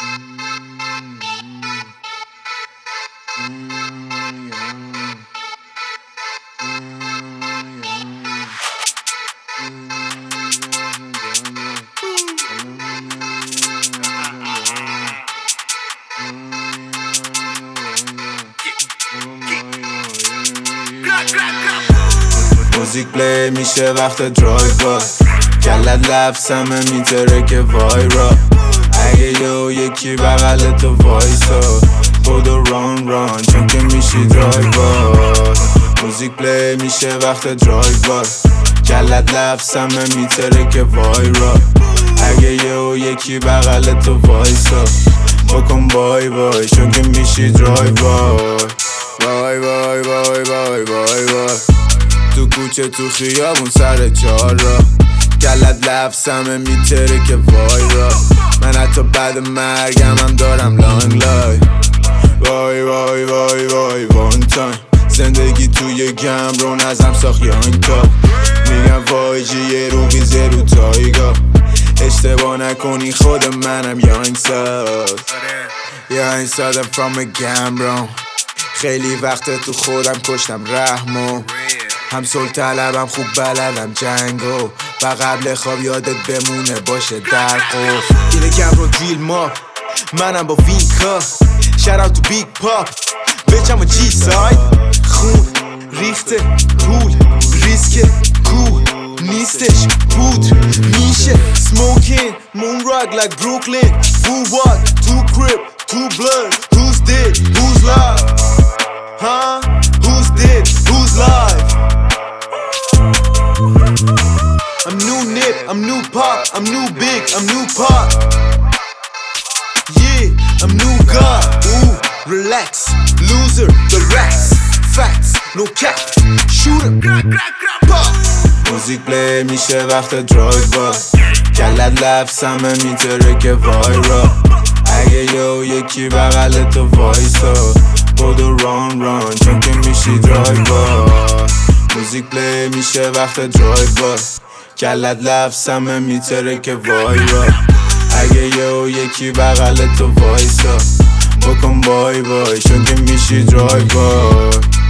موزیک پلی میشه وقت درایو، کلت لفظمه میتره که وایرا. اگه یکی بغل تو وایسا بودو ران چون که میشی درایو. موزیک پلی میشه وقت درایو، کلت لفظمه میتره که وایرا. اگه یکی بغل تو وایسا بکن بای بای چون که میشی درایو. وای وای وای وای وای وای تو کوچه تو خیابون سر چهار را، کلت لفظمه میتره که وای را. من حتی بعد مرگم هم دارم لانگ لای. وای وای وای وای وان تایم زندگی توی گم رو نزم ساخت یانگ تا. میگم وای جی یه رو ویزه رو تایگا. اشتباه نکنی خود منم یانگ سادم from a گم. خیلی وقت تو خودم کشتم رحمو. هم سل طلبم خوب بلدم جنگو و قبل خواب یادت بمونه باشه در قف. اینه گمرون دیل ما منم با وینکا. shout out to big pop bitch I'm a G-side. خون ریخته پول ریسک کول نیستش پودر میشه smoking moon rock like Brooklyn. Who what? Two crib, two blood. Who's dead? Who's live? Huh? Who's dead? Who's live? I'm new nip, I'm new pop, I'm new big, I'm new pop. Yeah, I'm new god. Ooh, relax, loser, the racks, facts, no cap, shoot 'em, pop. موزیک پلی میشه وقت درایو، کلت لفظمه میتره که وایرا. اگه یکی بغل تو وایسا بودو ران چون که میشی درایو. موزیک پلی میشه وقت درایو، کلت لفظمه میتره که وایرا. اگه یکی بغل تو وایسا بکن بای بای چون که میشی درایو.